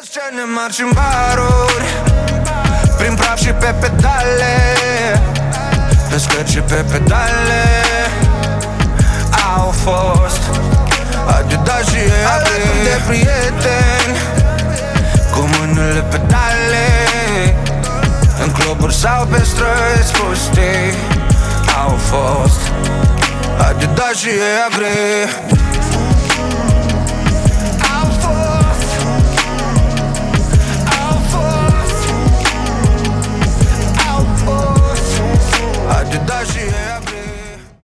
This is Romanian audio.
Scene mari și-n baruri, prin praf și pe pedale, pe scări și pe pedale. Au fost Adidas și alături de prieteni, cu mâinile pe tale, în cluburi sau pe străzi pustii. Au fost Adidas și agri.